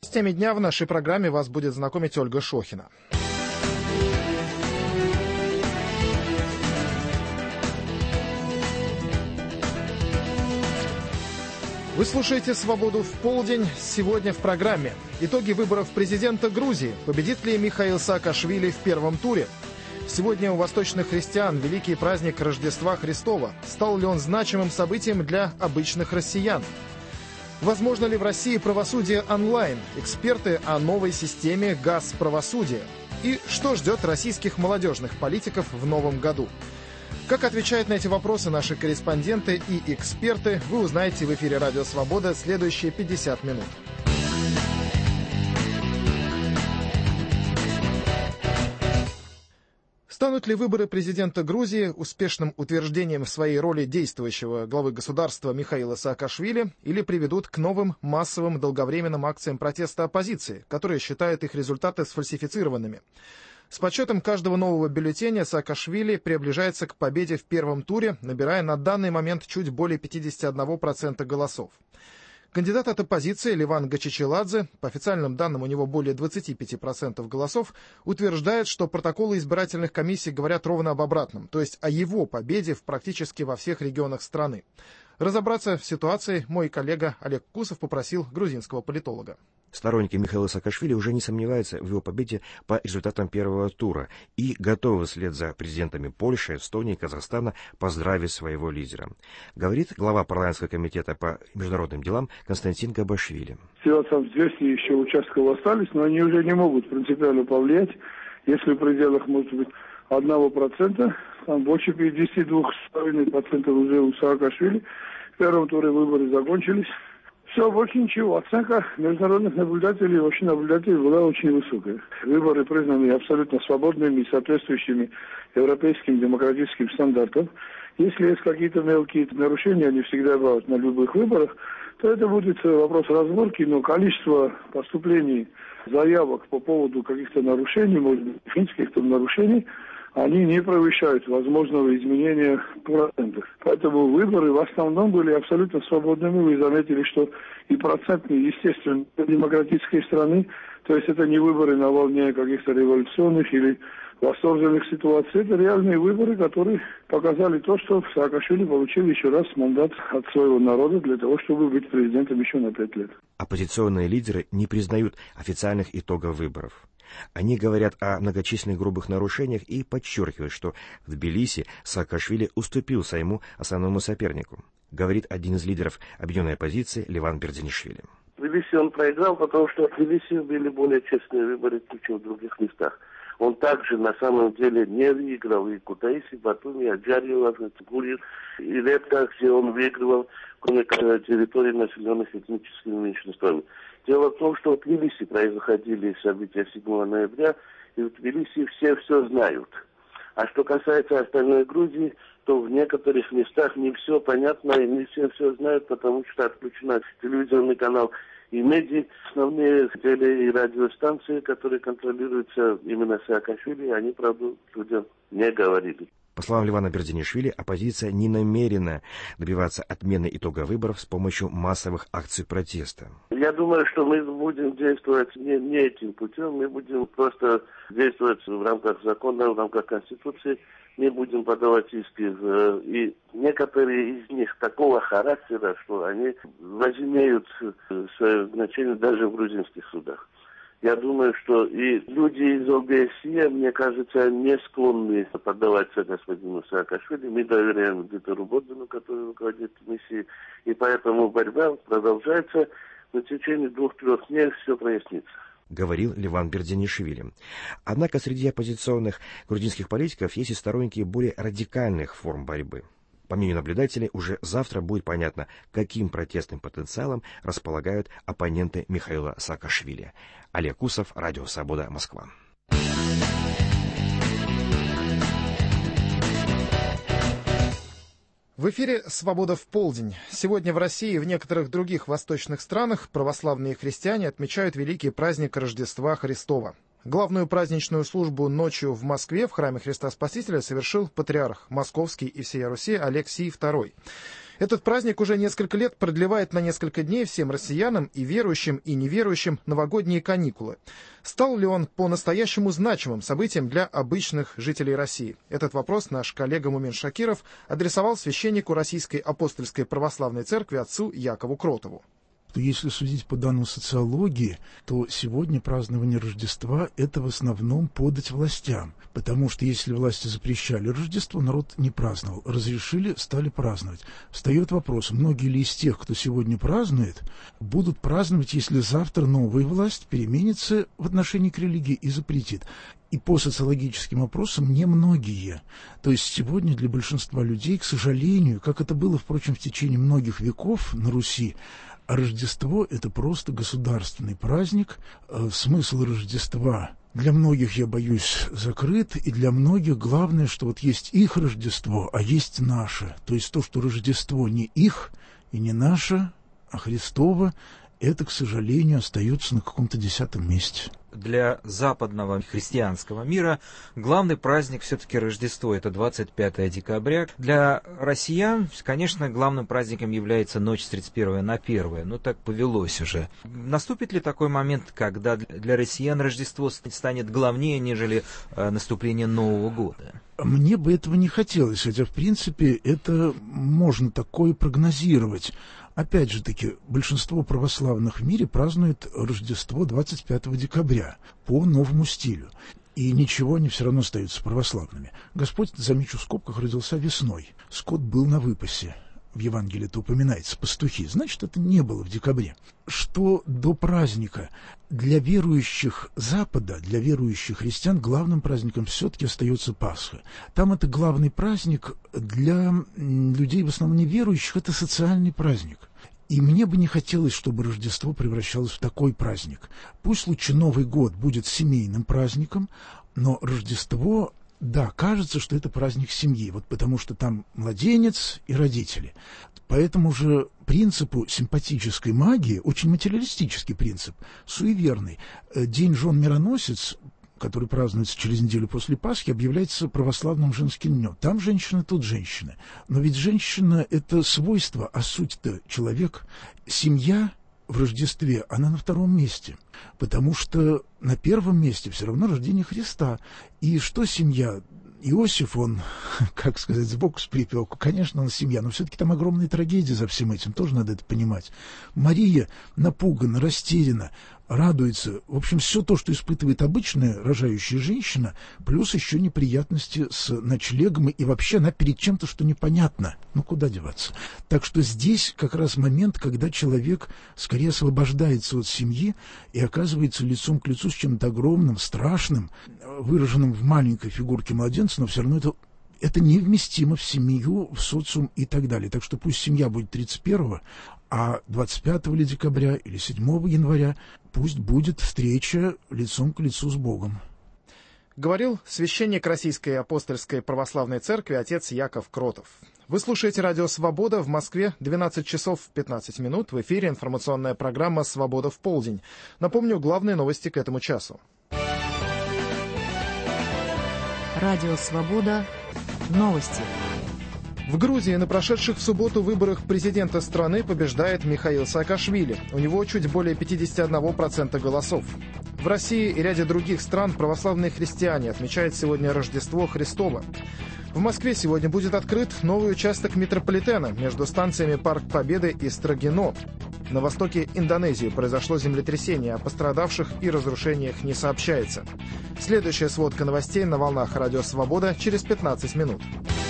С теми дня в нашей программе вас будет знакомить Ольга Шохина. Вы слушаете «Свободу в полдень». Сегодня в программе. Итоги выборов президента Грузии. Победит ли Михаил Саакашвили в первом туре? Сегодня у восточных христиан великий праздник Рождества Христова. Стал ли он значимым событием для обычных россиян? Возможно ли в России правосудие онлайн? Эксперты о новой системе ГАЗ-правосудия. И что ждет российских молодежных политиков в новом году? Как отвечают на эти вопросы наши корреспонденты и эксперты, вы узнаете в эфире «Радио Свобода» следующие 50 минут. Станут ли выборы президента Грузии успешным утверждением в своей роли действующего главы государства Михаила Саакашвили или приведут к новым массовым долговременным акциям протеста оппозиции, которые считают их результаты сфальсифицированными? С подсчетом каждого нового бюллетеня Саакашвили приближается к победе в первом туре, набирая на данный момент чуть более 51% голосов. Кандидат от оппозиции Леван Гачичеладзе, по официальным данным у него более 25% голосов, утверждает, что протоколы избирательных комиссий говорят ровно об обратном, то есть о его победе практически во всех регионах страны. Разобраться в ситуации мой коллега Олег Кусов попросил грузинского политолога. Сторонники Михаила Саакашвили уже не сомневаются в его победе по результатам первого тура и готовы вслед за президентами Польши, Эстонии и Казахстана поздравить своего лидера. Говорит глава парламентского комитета по международным делам Константин Габашвили. Все там в 200 еще участков остались, но они уже не могут принципиально повлиять, если в пределах, может быть, 1%, там больше 52,5% уже у Саакашвили. В первом туре выборы закончились. Все, больше ничего. Оценка международных наблюдателей, вообще наблюдателей была очень высокая. Выборы признаны абсолютно свободными и соответствующими европейским демократическим стандартам. Если есть какие-то мелкие нарушения, они всегда бывают на любых выборах, то это будет вопрос разборки, но количество поступлений, заявок по поводу каких-то нарушений, может быть, каких-то нарушений, они не превышают возможного изменения процентов. Поэтому выборы в основном были абсолютно свободными. Вы заметили, что и процентные, естественно, демократической страны, то есть это не выборы на волне каких-то революционных или восторженных ситуаций, это реальные выборы, которые показали то, что Саакашвили получил еще раз мандат от своего народа для того, чтобы быть президентом еще на 5 лет. Оппозиционные лидеры не признают официальных итогов выборов. Они говорят о многочисленных грубых нарушениях и подчеркивают, что в Тбилиси Саакашвили уступил своему основному сопернику, говорит один из лидеров объединенной оппозиции Леван Бердинишвили. В Тбилиси он проиграл, потому что в Тбилиси были более честные выборы, чем в других местах. Он также на самом деле не выиграл и Кутаиси, Батуми, Аджарьева, Гурьев, и Лепта, где он выигрывал, кроме территорий, населенных этническими меньшинствами. Дело в том, что в Тбилиси происходили события 7 ноября, и в Тбилиси все знают. А что касается остальной Грузии, то в некоторых местах не все понятно, и не все знают, потому что отключен телевизионный канал и медиа, основные теле- и радиостанции, которые контролируются именно Саакашвили, они, правда, людям не говорили. По словам Левана Бердинишвили, оппозиция не намерена добиваться отмены итога выборов с помощью массовых акций протеста. Я думаю, что мы будем действовать не этим путем, мы будем просто действовать в рамках закона, в рамках Конституции, не будем подавать иски. И некоторые из них такого характера, что они возымеют свое значение даже в грузинских судах. Я думаю, что и люди из ОБСЕ, мне кажется, не склонны поддаваться господину Саакашвили. Мы доверяем Дитеру Бодину, который руководит миссией, и поэтому борьба продолжается. В течение 2-3 дней все прояснится. Говорил Леван Бердинишвили. Однако среди оппозиционных грузинских политиков есть и сторонники более радикальных форм борьбы. По мнению наблюдателей, уже завтра будет понятно, каким протестным потенциалом располагают оппоненты Михаила Саакашвили. Олег Кусов, Радио Свобода, Москва. В эфире «Свобода в полдень». Сегодня в России и в некоторых других восточных странах православные христиане отмечают великий праздник Рождества Христова. Главную праздничную службу ночью в Москве в храме Христа Спасителя совершил патриарх Московский и всея Руси Алексий II. Этот праздник уже несколько лет продлевает на несколько дней всем россиянам, и верующим, и неверующим, новогодние каникулы. Стал ли он по-настоящему значимым событием для обычных жителей России? Этот вопрос наш коллега Мумин Шакиров адресовал священнику Российской апостольской православной церкви отцу Якову Кротову. Если судить по данным социологии, то сегодня празднование Рождества – это в основном подать властям. Потому что если власти запрещали Рождество, народ не праздновал. Разрешили, стали праздновать. Встает вопрос, многие ли из тех, кто сегодня празднует, будут праздновать, если завтра новая власть переменится в отношении к религии и запретит. И по социологическим опросам немногие. То есть сегодня для большинства людей, к сожалению, как это было, впрочем, в течение многих веков на Руси, Рождество – это просто государственный праздник. Смысл Рождества для многих, я боюсь, закрыт, и для многих главное, что вот есть их Рождество, а есть наше. То есть то, что Рождество не их и не наше, а Христово, это, к сожалению, остается на каком-то 10-м месте. Для западного христианского мира главный праздник все-таки Рождество, это 25 декабря. Для россиян, конечно, главным праздником является ночь с 31 на 1, ну так повелось уже. Наступит ли такой момент, когда для россиян Рождество станет главнее, нежели наступление Нового года? Мне бы этого не хотелось, хотя, в принципе, это можно такое прогнозировать. Опять же таки, большинство православных в мире празднует Рождество 25 декабря по новому стилю. И ничего, они все равно остаются православными. Господь, замечу в скобках, родился весной. Скот был на выпасе. В Евангелии это упоминается, пастухи. Значит, это не было в декабре. Что до праздника? Для верующих Запада, для верующих христиан, главным праздником все-таки остается Пасха. Там это главный праздник, для людей в основном неверующих это социальный праздник. И мне бы не хотелось, чтобы Рождество превращалось в такой праздник. Пусть лучше Новый год будет семейным праздником, но Рождество... Да, кажется, что это праздник семьи, вот потому что там младенец и родители. По этому же принципу симпатической магии, очень материалистический принцип, суеверный. День жен-мироносец, который празднуется через неделю после Пасхи, объявляется православным женским днем. Там женщина, тут женщина. Но ведь женщина – это свойство, а суть-то человек. Семья в Рождестве, она на втором месте, потому что на первом месте все равно рождение Христа. И что семья? Иосиф, он, как сказать, сбоку с припевку, конечно, он семья, но все-таки там огромная трагедия за всем этим, тоже надо это понимать. Мария напугана, растеряна, радуется. В общем, все то, что испытывает обычная рожающая женщина, плюс еще неприятности с ночлегом, и вообще она перед чем-то, что непонятно. Ну, куда деваться? Так что здесь как раз момент, когда человек скорее освобождается от семьи и оказывается лицом к лицу с чем-то огромным, страшным, выраженным в маленькой фигурке младенца, но все равно это невместимо в семью, в социум и так далее. Так что пусть семья будет 31-го, а 25 декабря или 7 января пусть будет встреча лицом к лицу с Богом. Говорил священник Российской апостольской православной церкви отец Яков Кротов. Вы слушаете радио «Свобода», в Москве 12 часов 15 минут. В эфире информационная программа «Свобода в полдень». Напомню, главные новости к этому часу. Радио «Свобода». Новости. В Грузии на прошедших в субботу выборах президента страны побеждает Михаил Саакашвили. У него чуть более 51% голосов. В России и ряде других стран православные христиане отмечают сегодня Рождество Христово. В Москве сегодня будет открыт новый участок метрополитена между станциями Парк Победы и Строгино. На востоке Индонезии произошло землетрясение, о пострадавших и разрушениях не сообщается. Следующая сводка новостей на волнах Радио Свобода через 15 минут.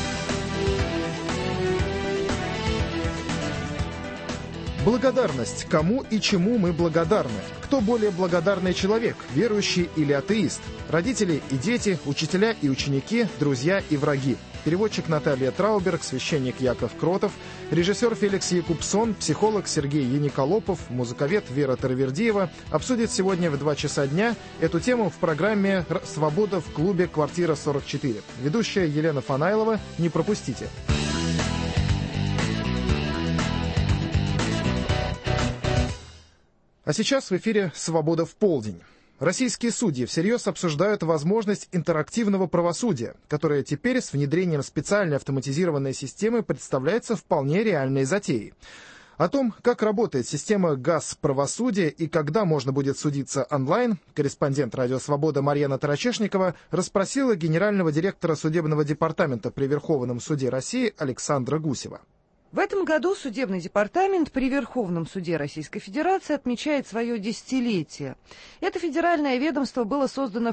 Благодарность. Кому и чему мы благодарны? Кто более благодарный человек, верующий или атеист? Родители и дети, учителя и ученики, друзья и враги. Переводчик Наталья Трауберг, священник Яков Кротов, режиссер Феликс Якубсон, психолог Сергей Яниколопов, музыковед Вера Таравердиева обсудит сегодня в 2 часа дня эту тему в программе «Свобода в клубе «Квартира 44». Ведущая Елена Фанайлова. Не пропустите. А сейчас в эфире «Свобода в полдень». Российские судьи всерьез обсуждают возможность интерактивного правосудия, которое теперь с внедрением специальной автоматизированной системы представляется вполне реальной затеей. О том, как работает система ГАС-правосудия и когда можно будет судиться онлайн, корреспондент «Радио Свобода» Марьяна Тарачешникова расспросила генерального директора судебного департамента при Верховном суде России Александра Гусева. В этом году судебный департамент при Верховном суде Российской Федерации отмечает свое десятилетие. Это федеральное ведомство было создано в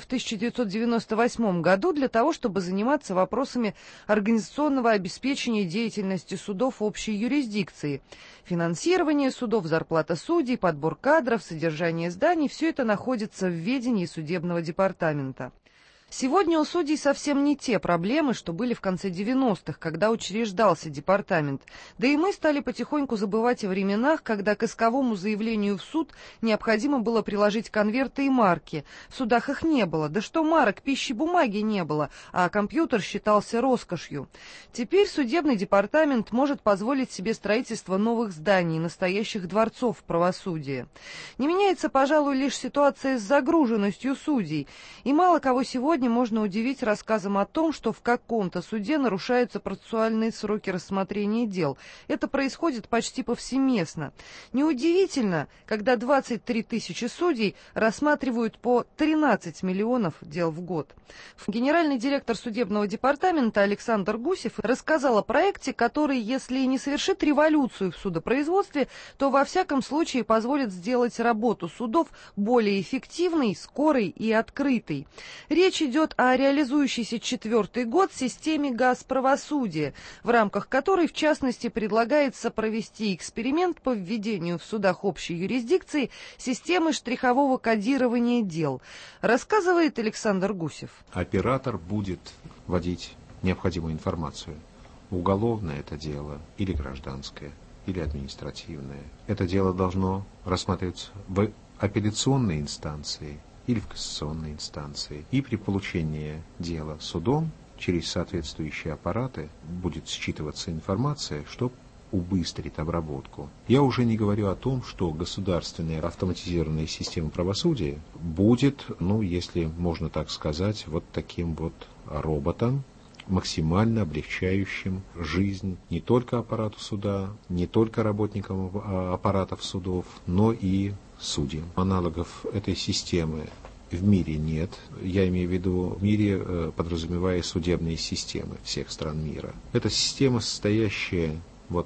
1998 году для того, чтобы заниматься вопросами организационного обеспечения деятельности судов общей юрисдикции. Финансирование судов, зарплата судей, подбор кадров, содержание зданий – все это находится в ведении судебного департамента. Сегодня у судей совсем не те проблемы, что были в конце 90-х, когда учреждался департамент. Да и мы стали потихоньку забывать о временах, когда к исковому заявлению в суд необходимо было приложить конверты и марки. В судах их не было. Да что марок, пищи, бумаги не было, а компьютер считался роскошью. Теперь судебный департамент может позволить себе строительство новых зданий, настоящих дворцов правосудия. Не меняется, пожалуй, лишь ситуация с загруженностью судей. И мало кого сегодня можно удивить рассказом о том, что в каком-то суде нарушаются процессуальные сроки рассмотрения дел. Это происходит почти повсеместно. Неудивительно, когда 23 тысячи судей рассматривают по 13 миллионов дел в год. Генеральный директор судебного департамента Александр Гусев рассказал о проекте, который, если и не совершит революцию в судопроизводстве, то во всяком случае позволит сделать работу судов более эффективной, скорой и открытой. Речь идет о реализующейся 4-й год системе ГАС-правосудия, в рамках которой, в частности, предлагается провести эксперимент по введению в судах общей юрисдикции системы штрихового кодирования дел. Рассказывает Александр Гусев. Оператор будет вводить необходимую информацию. Уголовное это дело или гражданское, или административное. Это дело должно рассматриваться в апелляционной инстанции или в кассационной инстанции. И при получении дела судом через соответствующие аппараты будет считываться информация, что убыстрит обработку. Я уже не говорю о том, что государственная автоматизированная система правосудия будет, если можно так сказать, вот таким вот роботом, максимально облегчающим жизнь не только аппарату суда, не только работникам аппаратов судов, но и судьям. Аналогов этой системы в мире нет. Я имею в виду в мире, подразумевая судебные системы всех стран мира. Это система, состоящая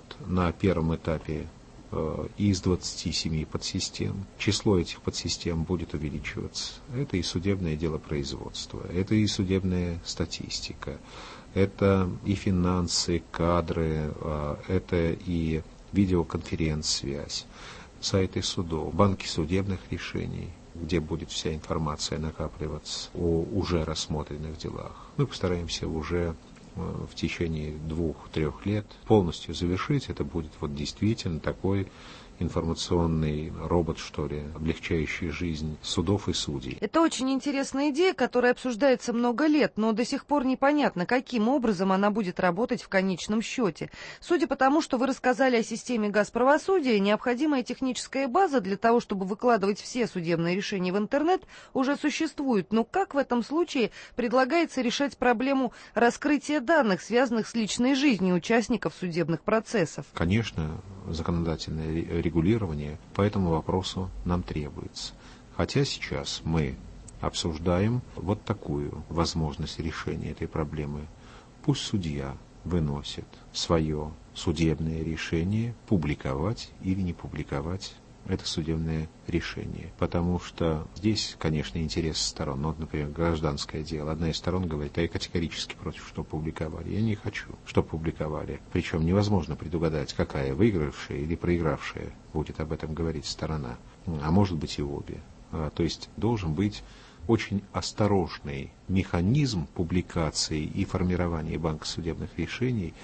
на первом этапе из 27 подсистем. Число этих подсистем будет увеличиваться. Это и судебное делопроизводство, это и судебная статистика, это и финансы, кадры, это и видеоконференц-связь, сайты судов, банки судебных решений, где будет вся информация накапливаться о уже рассмотренных делах. Мы постараемся уже в течение 2-3 лет полностью завершить. Это будет действительно такой информационный робот, облегчающий жизнь судов и судей. Это очень интересная идея, которая обсуждается много лет, но до сих пор непонятно, каким образом она будет работать в конечном счете. Судя по тому, что вы рассказали о системе ГАС-правосудия, необходимая техническая база для того, чтобы выкладывать все судебные решения в интернет, уже существует. Но как в этом случае предлагается решать проблему раскрытия данных, связанных с личной жизнью участников судебных процессов? Конечно, законодательное регулирование по этому вопросу нам требуется. Хотя сейчас мы обсуждаем такую возможность решения этой проблемы. Пусть судья выносит свое судебное решение, публиковать или не публиковать это судебное решение. Потому что здесь, конечно, интерес сторон. Например, гражданское дело. Одна из сторон говорит, я категорически против, чтобы публиковали. Я не хочу, чтобы публиковали. Причем невозможно предугадать, какая выигравшая или проигравшая будет об этом говорить сторона. А может быть и обе. То есть должен быть очень осторожный механизм публикации и формирования банка судебных решений,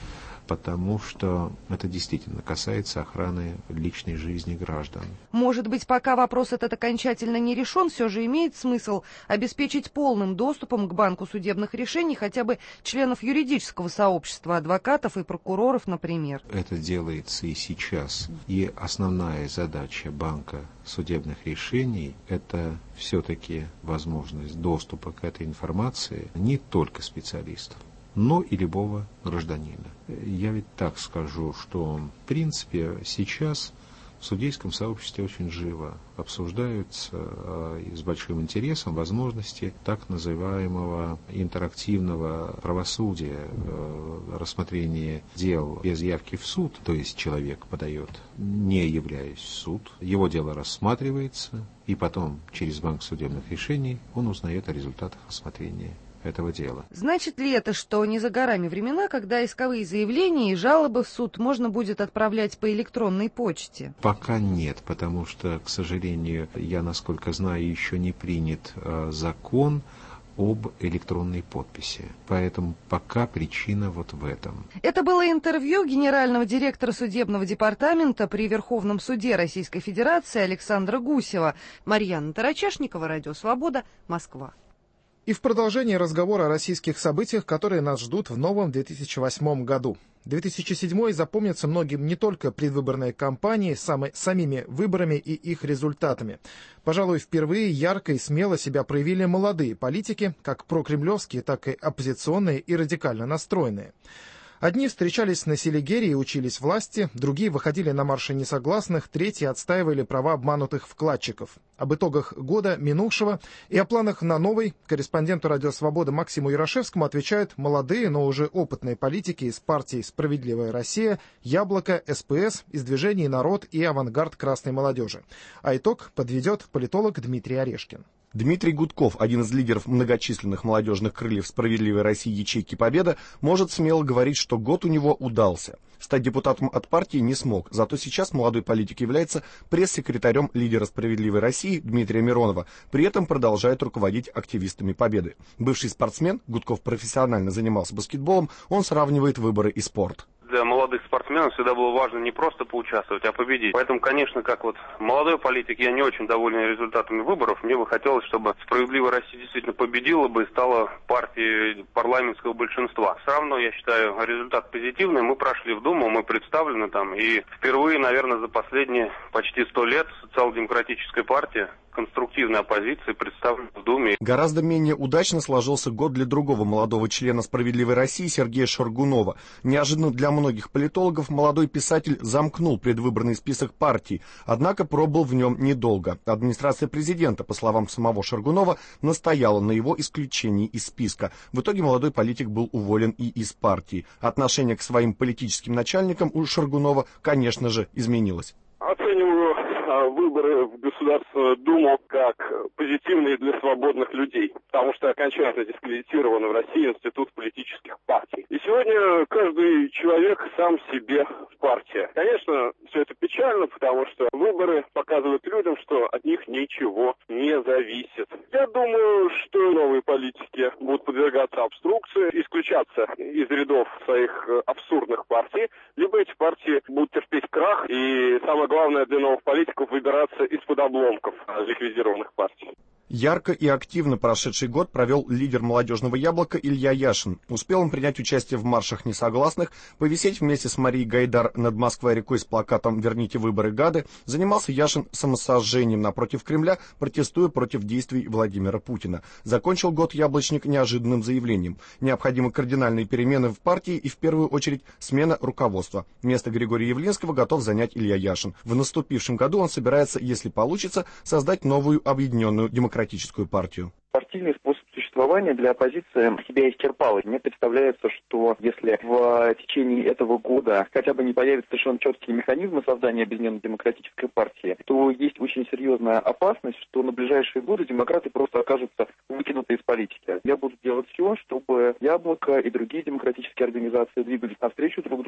потому что это действительно касается охраны личной жизни граждан. Может быть, пока вопрос этот окончательно не решен, все же имеет смысл обеспечить полным доступом к банку судебных решений хотя бы членов юридического сообщества, адвокатов и прокуроров, например. Это делается и сейчас. И основная задача банка судебных решений – это все-таки возможность доступа к этой информации не только специалистов, но и любого гражданина. Я ведь так скажу, что в принципе сейчас в судейском сообществе очень живо обсуждаются и с большим интересом возможности так называемого интерактивного правосудия, рассмотрения дел без явки в суд, то есть человек подает, не являясь в суд, его дело рассматривается, и потом через банк судебных решений он узнает о результатах рассмотрения этого дела. Значит ли это, что не за горами времена, когда исковые заявления и жалобы в суд можно будет отправлять по электронной почте? Пока нет, потому что, к сожалению, я, насколько знаю, еще не принят закон об электронной подписи. Поэтому пока причина вот в этом. Это было интервью генерального директора судебного департамента при Верховном суде Российской Федерации Александра Гусева. Марьяна Тарачешникова, Радио Свобода, Москва. И в продолжении разговора о российских событиях, которые нас ждут в новом 2008 году. 2007 запомнится многим не только предвыборной кампанией, самими выборами и их результатами. Пожалуй, впервые ярко и смело себя проявили молодые политики, как прокремлевские, так и оппозиционные и радикально настроенные. Одни встречались на Селигере и учились власти, другие выходили на марши несогласных, третьи отстаивали права обманутых вкладчиков. Об итогах года минувшего и о планах на новый корреспонденту «Радио Свобода» Максиму Ярошевскому отвечают молодые, но уже опытные политики из партий «Справедливая Россия», «Яблоко», СПС, из движений «Народ» и «Авангард красной молодежи». А итог подведет политолог Дмитрий Орешкин. Дмитрий Гудков, один из лидеров многочисленных молодежных крыльев «Справедливой России» ячейки «Победа», может смело говорить, что год у него удался. Стать депутатом от партии не смог, зато сейчас молодой политик является пресс-секретарем лидера «Справедливой России» Дмитрия Миронова, при этом продолжает руководить активистами «Победы». Бывший спортсмен, Гудков профессионально занимался баскетболом, он сравнивает выборы и спорт. Для молодых спортсменов всегда было важно не просто поучаствовать, а победить. Поэтому, конечно, как вот молодой политик, я не очень доволен результатами выборов. Мне бы хотелось, чтобы «Справедливая Россия» действительно победила бы и стала партией парламентского большинства. Все равно, я считаю, результат позитивный. Мы прошли в Думу, мы представлены там. И впервые, наверное, за последние почти 100 лет социал-демократическая партия, конструктивной оппозиции, представлена в Думе. Гораздо менее удачно сложился год для другого молодого члена «Справедливой России» Сергея Шаргунова. Неожиданно для многих политологов молодой писатель замкнул предвыборный список партий, однако пробыл в нем недолго. Администрация президента, по словам самого Шаргунова, настояла на его исключении из списка. В итоге молодой политик был уволен и из партии. Отношение к своим политическим начальникам у Шаргунова, конечно же, изменилось. Оцениваю выборы в Государственную Думу как позитивные для свободных людей, потому что окончательно дискредитирован в России институт политических партий. И сегодня каждый человек сам себе партия. Конечно, все это печально, потому что выборы показывают людям, что от них ничего не зависит. Я думаю, что новые политики будут подвергаться обструкции, исключаться из рядов своих абсурдных партий, либо эти партии будут терпеть крах, и самое главное для новых политиков выбираться из-под обломков ликвидированных партий. Ярко и активно прошедший год провел лидер молодежного «Яблока» Илья Яшин. Успел он принять участие в маршах несогласных, повисеть вместе с Марией Гайдар над Москвой-рекой с плакатом «Верните выборы, гады». Занимался Яшин самосожжением напротив Кремля, протестуя против действий Владимира Путина. Закончил год яблочник неожиданным заявлением. Необходимы кардинальные перемены в партии и, в первую очередь, смена руководства. Место Григория Явлинского готов занять Илья Яшин. В наступившем году он собирается, если получится, создать новую объединенную демократическую партию. Партийный способ существования для оппозиции себя исчерпал. Мне представляется, что если в течение этого года хотя бы не появятся совершенно четкие механизмы создания объединенной демократической партии, то есть очень серьезная опасность, что на ближайшие годы демократы просто окажутся выкинуты из политики. Я буду делать все, чтобы «Яблоко» и другие демократические организации двигались навстречу друг другу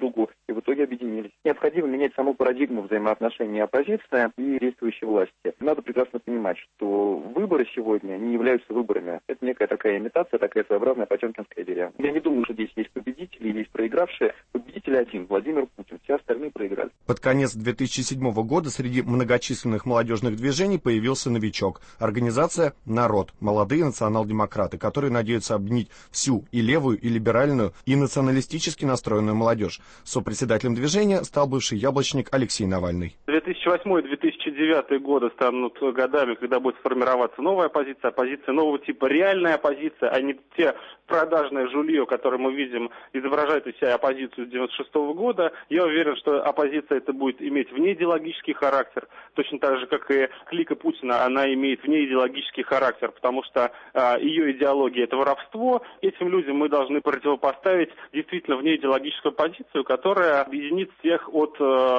и в итоге объединились. Необходимо менять саму парадигму взаимоотношений оппозиции и действующей власти. Надо прекрасно понимать, что выборы сегодня не являются выборами. Это некая такая имитация, такая своеобразная потемкинская идея. Я не думаю, что здесь есть победители, есть проигравшие. Победитель один — Владимир Путин. Все остальные проиграли. Под конец 2007 года среди многочисленных молодежных движений появился новичок. Организация «Народ» — молодые национал-демократы, которые надеются объединить всю и левую, и либеральную, и националистически настроенную молодежь. Сопредседателем движения стал бывший яблочник Алексей Навальный. 2008-2009 годы станут годами, когда будет формироваться новая оппозиция, оппозиция нового типа, реальная оппозиция, а не те продажное жулье, которое мы видим, изображает из себя оппозицию с 96 года. Я уверен, что оппозиция это будет иметь внеидеологический характер, точно так же, как и клика Путина, она имеет внеидеологический характер, потому что ее идеология это воровство. Этим людям мы должны противопоставить действительно внеидеологическую позицию, которая объединит всех от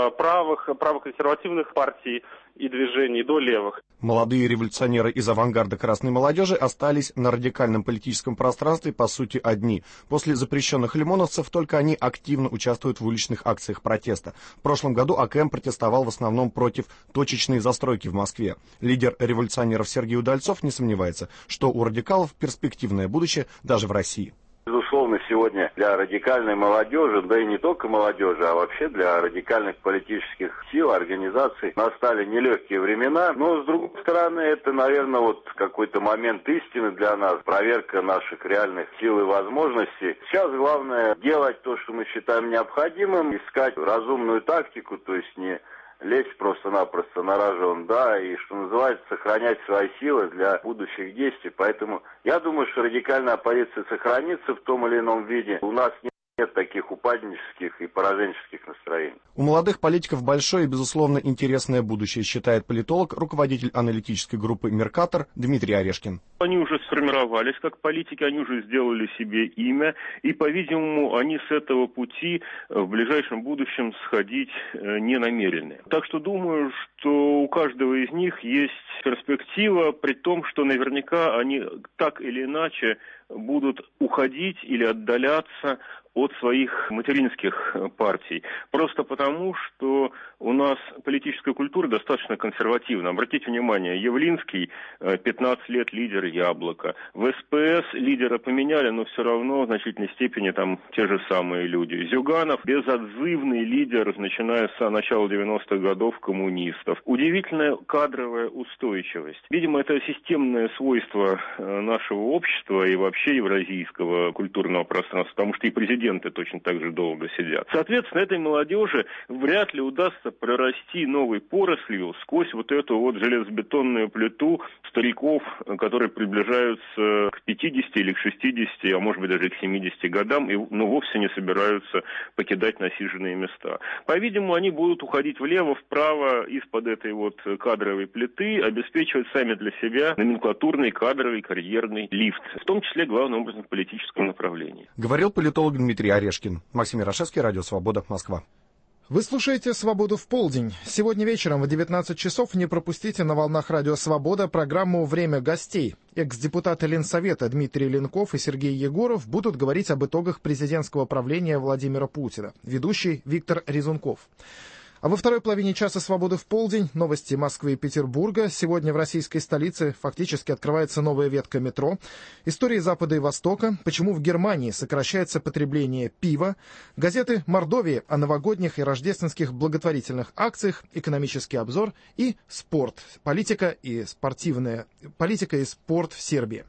правоконсервативных партий и движений до левых. Молодые революционеры из авангарда красной молодежи остались на радикальном политическом пространстве, по сути, одни. После запрещенных лимоновцев только они активно участвуют в уличных акциях протеста. В прошлом году АКМ протестовал в основном против точечной застройки в Москве. Лидер революционеров Сергей Удальцов не сомневается, что у радикалов перспективное будущее даже в России. Безусловно, сегодня для радикальной молодежи, да и не только молодежи, а вообще для радикальных политических сил, организаций настали нелегкие времена. Но, с другой стороны, это, наверное, вот какой-то момент истины для нас, проверка наших реальных сил и возможностей. Сейчас главное делать то, что мы считаем необходимым, искать разумную тактику, то есть не лезть просто-напросто на рожон, да, и, что называется, сохранять свои силы для будущих действий. Поэтому я думаю, что радикальная оппозиция сохранится в том или ином виде. У нас нет таких упаднических и пораженческих настроений. У молодых политиков большое и, безусловно, интересное будущее, считает политолог, руководитель аналитической группы «Меркатор» Дмитрий Орешкин. Они уже сформировались как политики, они уже сделали себе имя, и, по-видимому, они с этого пути в ближайшем будущем сходить не намерены. Так что думаю, что у каждого из них есть перспектива, при том, что наверняка они так или иначе будут уходить или отдаляться от своих материнских партий. Просто потому, что у нас политическая культура достаточно консервативна. Обратите внимание, Явлинский 15 лет лидер «Яблока». В СПС лидера поменяли, но все равно в значительной степени там те же самые люди. Зюганов безотзывный лидер, начиная с начала 90-х годов, коммунистов. Удивительная кадровая устойчивость. Видимо, это системное свойство нашего общества и вообще евразийского культурного пространства, потому что и президенты точно так же долго сидят. Соответственно, этой молодежи вряд ли удастся прорасти новой порослью сквозь вот эту вот железобетонную плиту стариков, которые приближаются к 50 или к 60, а может быть даже к 70 годам, и вовсе не собираются покидать насиженные места. По-видимому, они будут уходить влево, вправо из-под этой вот кадровой плиты, обеспечивать сами для себя номенклатурный, кадровый, карьерный лифт, в том числе, главным образом, в политическом направлении. Говорил политолог Дмитрий Орешкин. Максим Ярошевский, Радио Свобода, Москва. Вы слушаете «Свободу в полдень». Сегодня вечером в 19 часов не пропустите на волнах Радио Свобода программу «Время гостей». Экс-депутаты Ленсовета Дмитрий Ленков и Сергей Егоров будут говорить об итогах президентского правления Владимира Путина. Ведущий Виктор Резунков. А во второй половине часа «Свободы в полдень» новости Москвы и Петербурга. Сегодня в российской столице фактически открывается новая ветка метро. Истории Запада и Востока. Почему в Германии сокращается потребление пива. Газеты «Мордовии» о новогодних и рождественских благотворительных акциях. Экономический обзор и спорт. Политика и спорт в Сербии.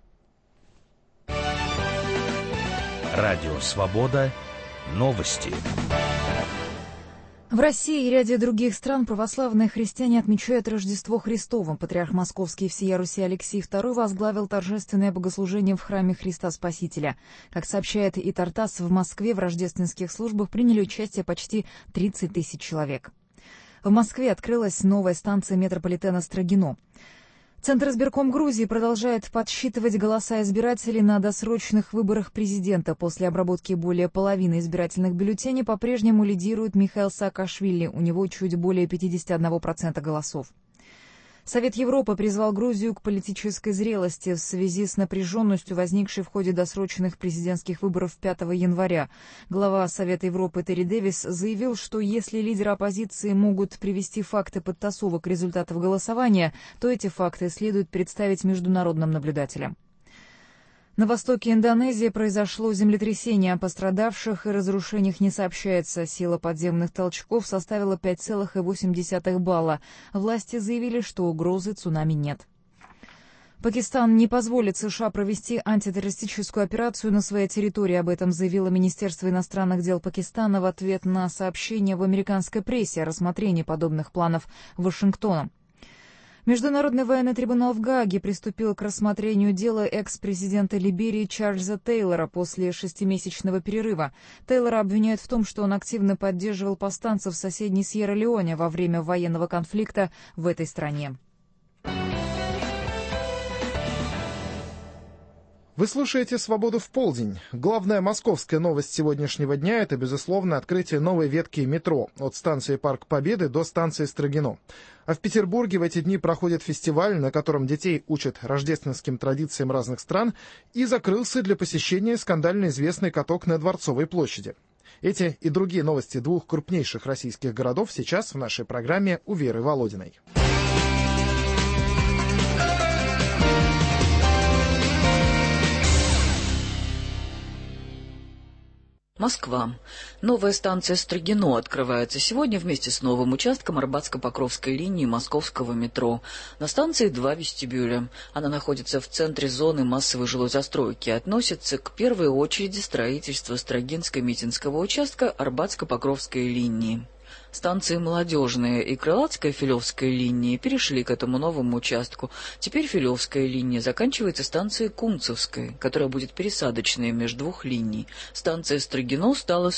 Радио «Свобода». Новости. В России и ряде других стран православные христиане отмечают Рождество Христово. Патриарх Московский и всея Руси Алексий II возглавил торжественное богослужение в храме Христа Спасителя. Как сообщает и Тартас, в Москве в рождественских службах приняли участие почти 30 тысяч человек. В Москве открылась новая станция метрополитена Строгино. Центр избирком Грузии продолжает подсчитывать голоса избирателей на досрочных выборах президента. После обработки более половины избирательных бюллетеней по-прежнему лидирует Михаил Саакашвили. У него чуть более 51% голосов. Совет Европы призвал Грузию к политической зрелости в связи с напряженностью, возникшей в ходе досрочных президентских выборов 5 января. Глава Совета Европы Терри Дэвис заявил, что если лидеры оппозиции могут привести факты подтасовок результатов голосования, то эти факты следует представить международным наблюдателям. На востоке Индонезии произошло землетрясение. О пострадавших и разрушениях не сообщается. Сила подземных толчков составила 5,8 балла. Власти заявили, что угрозы цунами нет. Пакистан не позволит США провести антитеррористическую операцию на своей территории. Об этом заявило Министерство иностранных дел Пакистана в ответ на сообщение в американской прессе о рассмотрении подобных планов Вашингтоном. Международный военный трибунал в Гааге приступил к рассмотрению дела экс-президента Либерии Чарльза Тейлора после 6-месячного перерыва. Тейлора обвиняют в том, что он активно поддерживал повстанцев в соседней Сьерра-Леоне во время военного конфликта в этой стране. Вы слушаете «Свободу в полдень». Главная московская новость сегодняшнего дня – это, безусловно, открытие новой ветки метро от станции Парк Победы до станции Строгино. А в Петербурге в эти дни проходит фестиваль, на котором детей учат рождественским традициям разных стран, и закрылся для посещения скандально известный каток на Дворцовой площади. Эти и другие новости двух крупнейших российских городов сейчас в нашей программе у Веры Володиной. Москва. Новая станция Строгино открывается сегодня вместе с новым участком Арбатско-Покровской линии московского метро. На станции 2 вестибюля. Она находится в центре зоны массовой жилой застройки и относится к первой очереди строительства Строгинско-Митинского участка Арбатско-Покровской линии. Станции Молодежная и Крылатская Филевская линии перешли к этому новому участку. Теперь Филевская линия заканчивается станцией Кунцевская, которая будет пересадочной между двух линий. Станция Строгино стала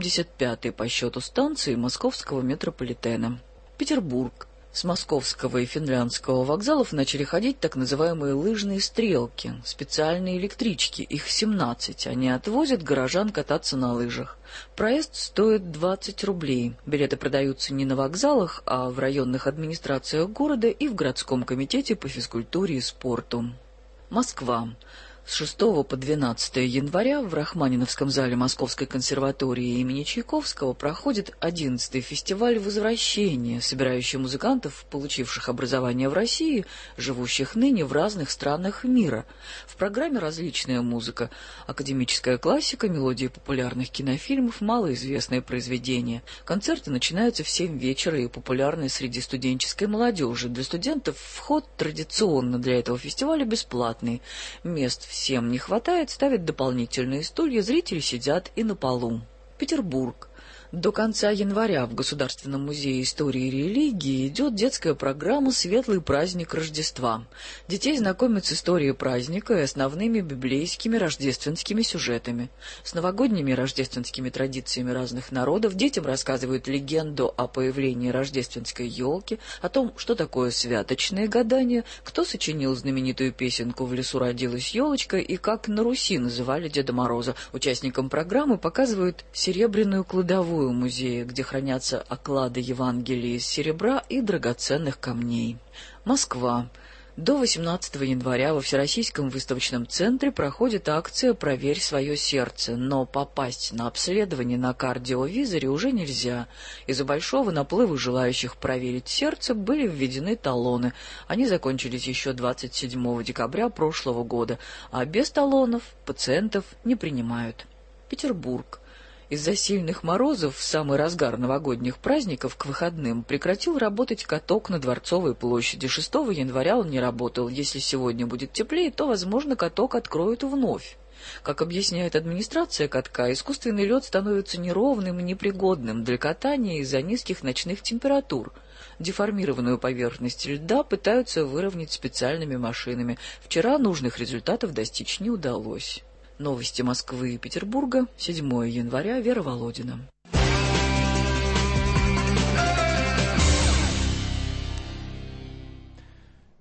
175-й по счету станции московского метрополитена. Петербург. С московского и финляндского вокзалов начали ходить так называемые лыжные стрелки, специальные электрички, их 17. Они отвозят горожан кататься на лыжах. Проезд стоит 20 рублей. Билеты продаются не на вокзалах, а в районных администрациях города и в городском комитете по физкультуре и спорту. Москва. С 6 по 12 января в Рахманиновском зале Московской консерватории имени Чайковского проходит 11-й фестиваль «Возвращение», собирающий музыкантов, получивших образование в России, живущих ныне в разных странах мира. В программе различная музыка, академическая классика, мелодии популярных кинофильмов, малоизвестные произведения. Концерты начинаются в 7 вечера и популярны среди студенческой молодежи. Для студентов вход традиционно для этого фестиваля бесплатный. Мест всем не хватает, ставят дополнительные стулья, зрители сидят и на полу. Петербург. До конца января в Государственном музее истории и религии идет детская программа «Светлый праздник Рождества». Детей знакомят с историей праздника и основными библейскими рождественскими сюжетами. С новогодними рождественскими традициями разных народов детям рассказывают легенду о появлении рождественской елки, о том, что такое святочное гадание, кто сочинил знаменитую песенку «В лесу родилась елочка» и как на Руси называли Деда Мороза. Участникам программы показывают серебряную кладовую музея, где хранятся оклады Евангелия из серебра и драгоценных камней. Москва. До 18 января во Всероссийском выставочном центре проходит акция «Проверь свое сердце», но попасть на обследование на кардиовизоре уже нельзя. Из-за большого наплыва желающих проверить сердце были введены талоны. Они закончились еще 27 декабря прошлого года, а без талонов пациентов не принимают. Петербург. Из-за сильных морозов в самый разгар новогодних праздников к выходным прекратил работать каток на Дворцовой площади. 6 января он не работал. Если сегодня будет теплее, то, возможно, каток откроют вновь. Как объясняет администрация катка, искусственный лед становится неровным и непригодным для катания из-за низких ночных температур. Деформированную поверхность льда пытаются выровнять специальными машинами. Вчера нужных результатов достичь не удалось. Новости Москвы и Петербурга, 7 января, Вера Володина.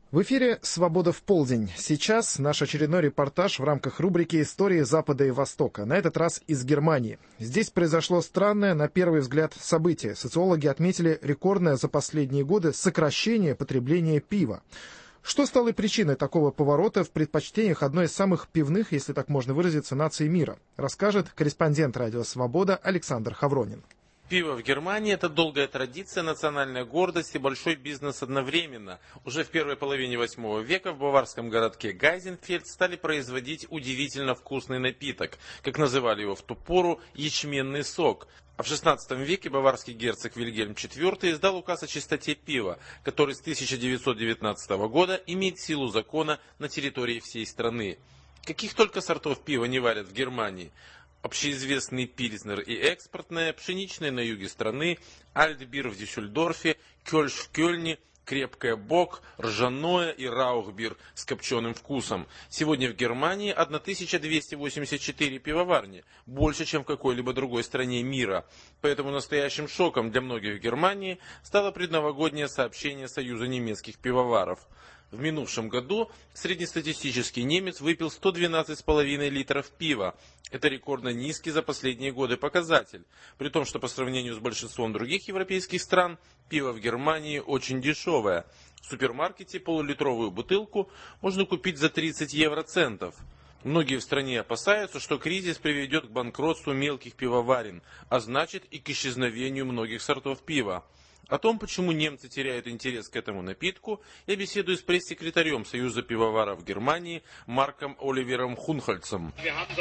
В эфире «Свобода в полдень». Сейчас наш очередной репортаж в рамках рубрики «Истории Запада и Востока». На этот раз из Германии. Здесь произошло странное, на первый взгляд, событие. Социологи отметили рекордное за последние годы сокращение потребления пива. Что стало причиной такого поворота в предпочтениях одной из самых пивных, если так можно выразиться, наций мира, расскажет корреспондент «Радио Свобода» Александр Хавронин. Пиво в Германии – это долгая традиция, национальная гордость и большой бизнес одновременно. Уже в первой половине 8 века в баварском городке Гайзенфельд стали производить удивительно вкусный напиток, как называли его в ту пору, ячменный сок. А в XVI веке баварский герцог Вильгельм IV издал указ о чистоте пива, который с 1919 года имеет силу закона на территории всей страны. Каких только сортов пива не варят в Германии. Общеизвестный пильзнер и экспортное, пшеничное на юге страны, альтбир в Дюссельдорфе, кёльш в Кёльне, крепкое бок, ржаное и раухбир с копченым вкусом. Сегодня в Германии 1284 пивоварни, больше, чем в какой-либо другой стране мира. Поэтому настоящим шоком для многих в Германии стало предновогоднее сообщение Союза немецких пивоваров. В минувшем году среднестатистический немец выпил 112,5 литров пива. Это рекордно низкий за последние годы показатель. При том, что по сравнению с большинством других европейских стран, пиво в Германии очень дешевое. В супермаркете полулитровую бутылку можно купить за 30 евроцентов. Многие в стране опасаются, что кризис приведет к банкротству мелких пивоварен, а значит и к исчезновению многих сортов пива. О том, почему немцы теряют интерес к этому напитку, я беседую с пресс-секретарем Союза пивоваров Германии Марком Оливером Хунхольцем.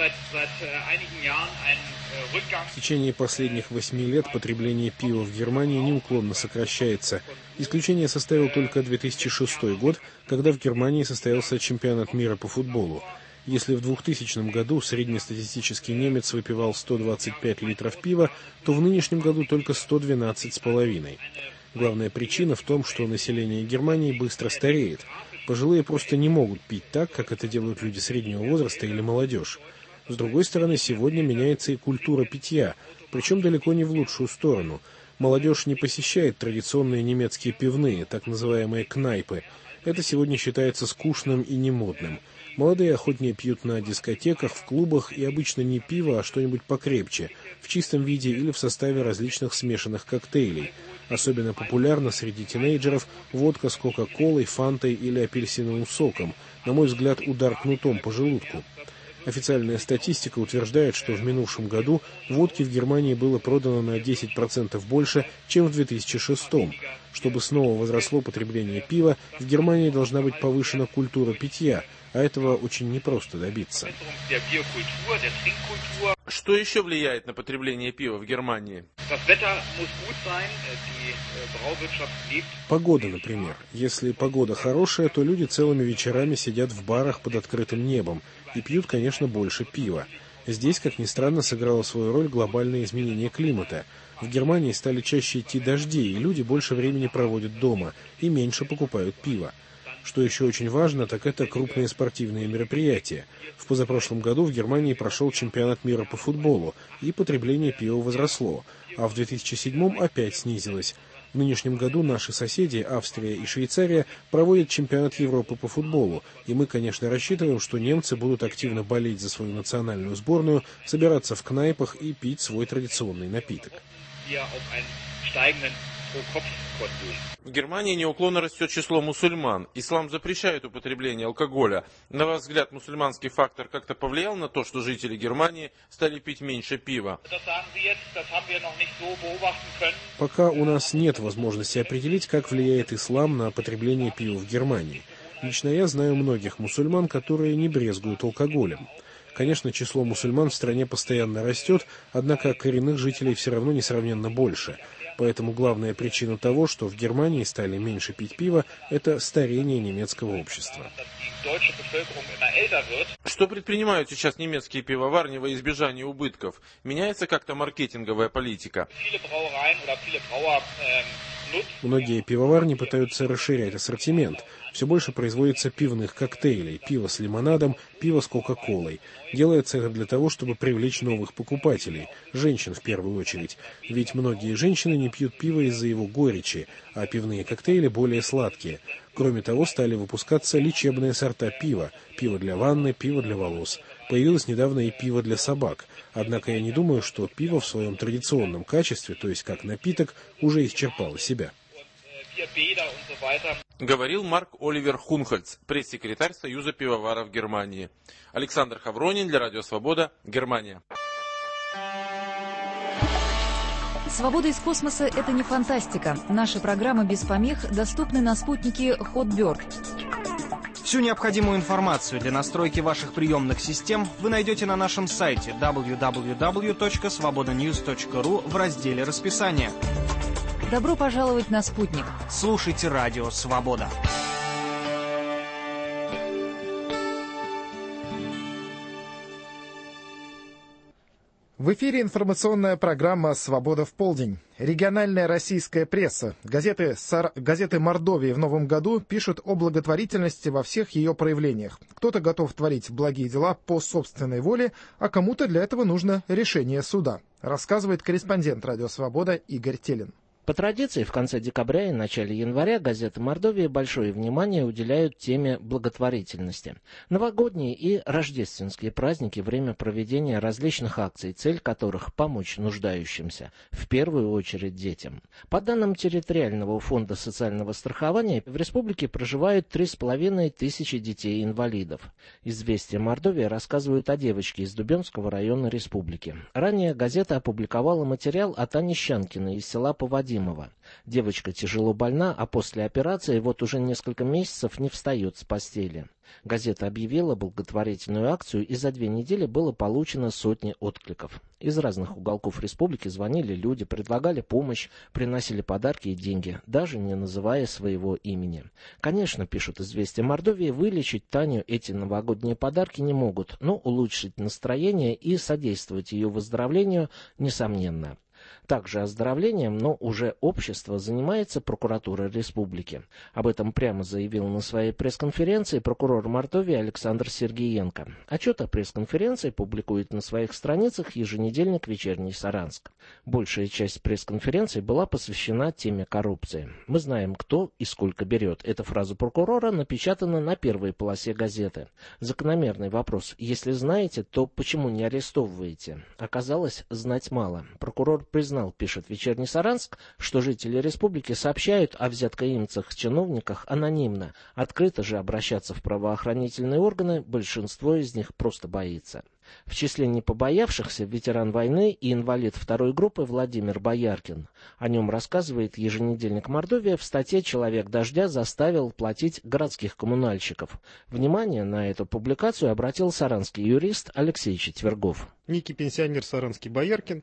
В течение последних 8 лет потребление пива в Германии неуклонно сокращается. Исключение составил только 2006 год, когда в Германии состоялся чемпионат мира по футболу. Если в 2000 году среднестатистический немец выпивал 125 литров пива, то в нынешнем году только 112,5. Главная причина в том, что население Германии быстро стареет. Пожилые просто не могут пить так, как это делают люди среднего возраста или молодежь. С другой стороны, сегодня меняется и культура питья, причем далеко не в лучшую сторону. Молодежь не посещает традиционные немецкие пивные, так называемые кнайпы. Это сегодня считается скучным и немодным. Молодые охотнее пьют на дискотеках, в клубах и обычно не пиво, а что-нибудь покрепче, в чистом виде или в составе различных смешанных коктейлей. Особенно популярна среди тинейджеров водка с кока-колой, фантой или апельсиновым соком. На мой взгляд, удар кнутом по желудку. Официальная статистика утверждает, что в минувшем году водки в Германии было продано на 10% больше, чем в 2006. Чтобы снова возросло потребление пива, в Германии должна быть повышена культура питья, а этого очень непросто добиться. Что еще влияет на потребление пива в Германии? Погода, например. Если погода хорошая, то люди целыми вечерами сидят в барах под открытым небом и пьют, конечно, больше пива. Здесь, как ни странно, сыграло свою роль глобальное изменение климата. В Германии стали чаще идти дожди, и люди больше времени проводят дома и меньше покупают пиво. Что еще очень важно, так это крупные спортивные мероприятия. В позапрошлом году в Германии прошел чемпионат мира по футболу, и потребление пива возросло, а в 2007 опять снизилось. В нынешнем году наши соседи, Австрия и Швейцария, проводят чемпионат Европы по футболу, и мы, конечно, рассчитываем, что немцы будут активно болеть за свою национальную сборную, собираться в кнайпах и пить свой традиционный напиток. В Германии неуклонно растет число мусульман. Ислам запрещает употребление алкоголя. На ваш взгляд, мусульманский фактор как-то повлиял на то, что жители Германии стали пить меньше пива? Пока у нас нет возможности определить, как влияет ислам на потребление пива в Германии. Лично я знаю многих мусульман, которые не брезгуют алкоголем. Конечно, число мусульман в стране постоянно растет, однако коренных жителей все равно несравненно больше. Поэтому главная причина того, что в Германии стали меньше пить пиво, это старение немецкого общества. Что предпринимают сейчас немецкие пивоварни во избежание убытков? Меняется как-то маркетинговая политика? Многие пивоварни пытаются расширять ассортимент. Все больше производится пивных коктейлей, пиво с лимонадом, пиво с кока-колой. Делается это для того, чтобы привлечь новых покупателей, женщин в первую очередь. Ведь многие женщины не пьют пиво из-за его горечи, а пивные коктейли более сладкие. Кроме того, стали выпускаться лечебные сорта пива. Пиво для ванны, пиво для волос. Появилось недавно и пиво для собак. Однако я не думаю, что пиво в своем традиционном качестве, то есть как напиток, уже исчерпало себя. Говорил Марк Оливер Хунхольц, пресс-секретарь Союза пивоваров Германии. Александр Хавронин для Радио Свобода, Германия. Свобода из космоса – это не фантастика. Наши программы без помех доступны на спутнике Hotbird. Всю необходимую информацию для настройки ваших приемных систем вы найдете на нашем сайте www.svobodanews.ru в разделе «Расписание». Добро пожаловать на спутник. Слушайте Радио Свобода. В эфире информационная программа «Свобода в полдень». Региональная российская пресса, газеты Мордовии в новом году пишут о благотворительности во всех ее проявлениях. Кто-то готов творить благие дела по собственной воле, а кому-то для этого нужно решение суда, рассказывает корреспондент «Радио Свобода» Игорь Телин. По традиции, в конце декабря и начале января газеты Мордовии большое внимание уделяют теме благотворительности. Новогодние и рождественские праздники – время проведения различных акций, цель которых – помочь нуждающимся, в первую очередь детям. По данным территориального фонда социального страхования, в республике проживают 3,5 тысячи детей-инвалидов. «Известия Мордовии» рассказывают о девочке из Дубенского района республики. Ранее газета опубликовала материал от Ани Щанкиной из села Поводимово. Девочка тяжело больна, а после операции вот уже несколько месяцев не встает с постели. Газета объявила благотворительную акцию, и за 2 недели было получено сотни откликов. Из разных уголков республики звонили люди, предлагали помощь, приносили подарки и деньги, даже не называя своего имени. Конечно, пишут «Известия Мордовии», вылечить Таню эти новогодние подарки не могут, но улучшить настроение и содействовать ее выздоровлению несомненно. Также оздоровлением, но уже общество, занимается прокуратура республики. Об этом прямо заявил на своей пресс-конференции прокурор Мордовии Александр Сергеенко. Отчет о пресс-конференции публикует на своих страницах еженедельник «Вечерний Саранск». Большая часть пресс-конференции была посвящена теме коррупции. «Мы знаем, кто и сколько берет». Эта фраза прокурора напечатана на первой полосе газеты. Закономерный вопрос: если знаете, то почему не арестовываете? Оказалось, знать мало. Прокурор признал, пишет «Вечерний Саранск», что жители республики сообщают о взяткоимцах-чиновниках анонимно. Открыто же обращаться в правоохранительные органы большинство из них просто боится. В числе непобоявшихся ветеран войны и инвалид 2-й группы Владимир Бояркин. О нем рассказывает еженедельник «Мордовия» в статье «Человек дождя заставил платить городских коммунальщиков». Внимание на эту публикацию обратил саранский юрист Алексей Четвергов. Некий пенсионер саранский Бояркин,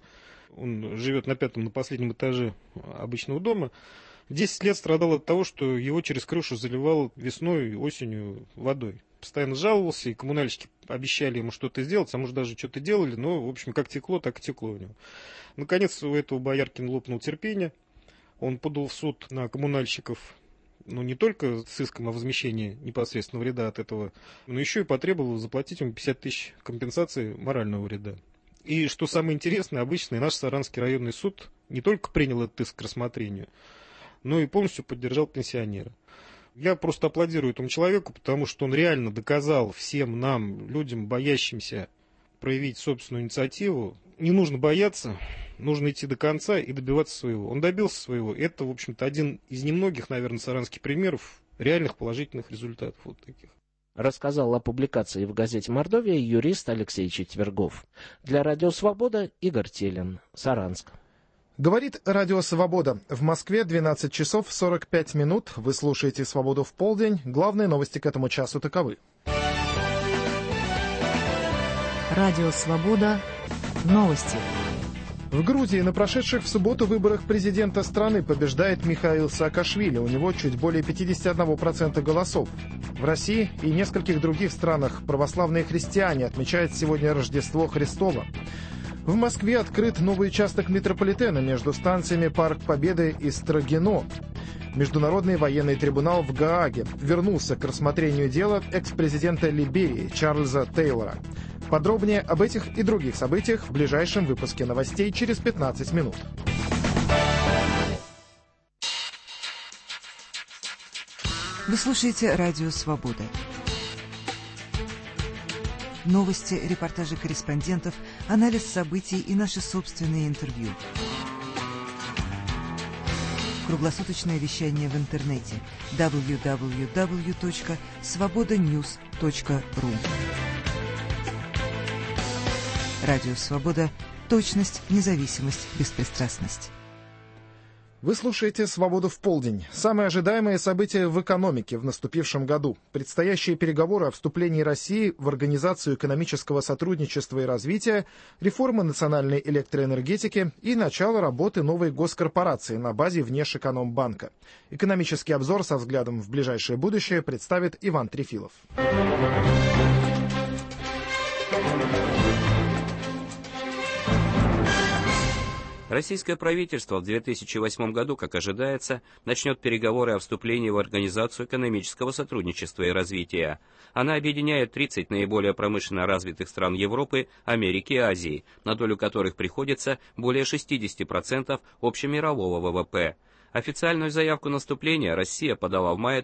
он живет на 5-м, на последнем этаже обычного дома, 10 лет страдал от того, что его через крышу заливало весной и осенью водой. Постоянно жаловался, и коммунальщики обещали ему что-то сделать, а может даже что-то делали, но, в общем, как текло, так и текло у него. Наконец, у этого Бояркина лопнул терпение, он подал в суд на коммунальщиков, не только с иском о возмещении непосредственного вреда от этого, но еще и потребовал заплатить ему 50 тысяч компенсации морального вреда. И, что самое интересное, обычный наш Саранский районный суд не только принял этот иск к рассмотрению, но и полностью поддержал пенсионера. Я просто аплодирую этому человеку, потому что он реально доказал всем нам, людям, боящимся проявить собственную инициативу, не нужно бояться, нужно идти до конца и добиваться своего. Он добился своего. Это, в общем-то, один из немногих, наверное, саранских примеров реальных положительных результатов вот таких. Рассказал о публикации в газете «Мордовия» юрист Алексей Четвергов. Для «Радио Свобода» Игорь Телин, Саранск. Говорит Радио Свобода. В Москве 12 часов 45 минут. Вы слушаете «Свободу в полдень». Главные новости к этому часу таковы. Радио Свобода. Новости. В Грузии на прошедших в субботу выборах президента страны побеждает Михаил Саакашвили. У него чуть более 51% голосов. В России и нескольких других странах православные христиане отмечают сегодня Рождество Христово. В Москве открыт новый участок метрополитена между станциями Парк Победы и Строгино. Международный военный трибунал в Гааге вернулся к рассмотрению дела экс-президента Либерии Чарльза Тейлора. Подробнее об этих и других событиях в ближайшем выпуске новостей через 15 минут. Вы слушаете «Радио Свобода». Новости, репортажи корреспондентов, анализ событий и наши собственные интервью. Круглосуточное вещание в интернете www.svobodanews.ru. Радио Свобода. Точность, независимость, беспристрастность. Вы слушаете «Свободу в полдень». Самые ожидаемые события в экономике в наступившем году. Предстоящие переговоры о вступлении России в Организацию экономического сотрудничества и развития, реформа национальной электроэнергетики и начало работы новой госкорпорации на базе Внешэкономбанка. Экономический обзор со взглядом в ближайшее будущее представит Иван Трефилов. Российское правительство в 2008 году, как ожидается, начнет переговоры о вступлении в Организацию экономического сотрудничества и развития. Она объединяет 30 наиболее промышленно развитых стран Европы, Америки и Азии, на долю которых приходится более 60% общемирового ВВП. Официальную заявку на вступление Россия подала в мае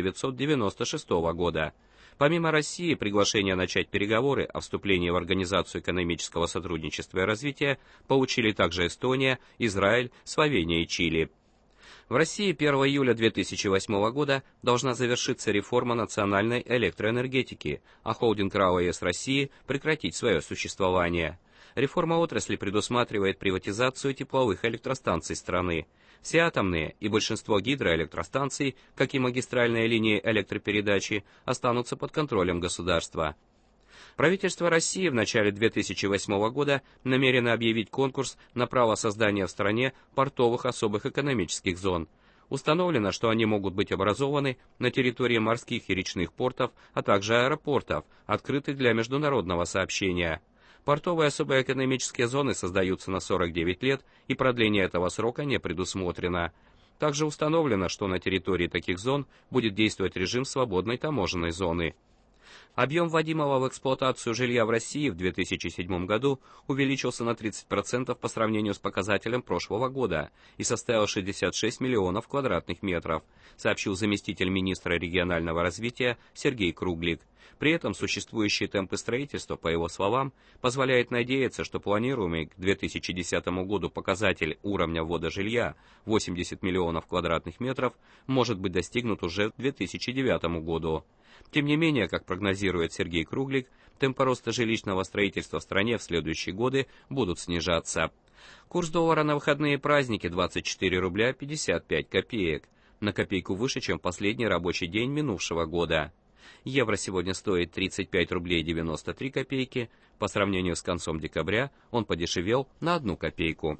1996 года. Помимо России, приглашение начать переговоры о вступлении в Организацию экономического сотрудничества и развития получили также Эстония, Израиль, Словения и Чили. В России 1 июля 2008 года должна завершиться реформа национальной электроэнергетики, а холдинг РАО ЕС России прекратить свое существование. Реформа отрасли предусматривает приватизацию тепловых электростанций страны. Все атомные и большинство гидроэлектростанций, как и магистральные линии электропередачи, останутся под контролем государства. Правительство России в начале 2008 года намерено объявить конкурс на право создания в стране портовых особых экономических зон. Установлено, что они могут быть образованы на территории морских и речных портов, а также аэропортов, открытых для международного сообщения. Портовые особые экономические зоны создаются на 49 лет, и продление этого срока не предусмотрено. Также установлено, что на территории таких зон будет действовать режим свободной таможенной зоны. Объем вводимого в эксплуатацию жилья в России в 2007 году увеличился на 30% по сравнению с показателем прошлого года и составил 66 миллионов квадратных метров, сообщил заместитель министра регионального развития Сергей Круглик. При этом существующие темпы строительства, по его словам, позволяют надеяться, что планируемый к 2010 году показатель уровня ввода жилья 80 миллионов квадратных метров может быть достигнут уже к 2009 году. Тем не менее, как прогнозирует Сергей Круглик, темпы роста жилищного строительства в стране в следующие годы будут снижаться. Курс доллара на выходные праздники 24 рубля 55 копеек, на копейку выше, чем последний рабочий день минувшего года. Евро сегодня стоит 35 рублей 93 копейки, по сравнению с концом декабря он подешевел на 1 копейку.